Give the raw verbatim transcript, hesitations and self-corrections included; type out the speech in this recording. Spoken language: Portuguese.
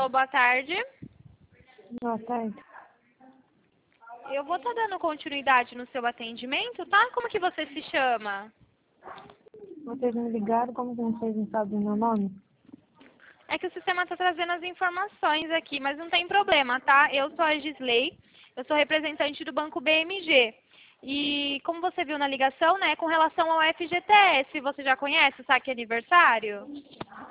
Alô, boa tarde. Boa tarde. Eu vou estar dando continuidade no seu atendimento, tá? Como que você se chama? Vocês me ligaram, como que vocês não sabem o meu nome? É que o sistema está trazendo as informações aqui, mas não tem problema, tá? Eu sou a Gisley, eu sou representante do Banco B M G. E como você viu na ligação, né, com relação ao F G T S, você já conhece o saque aniversário?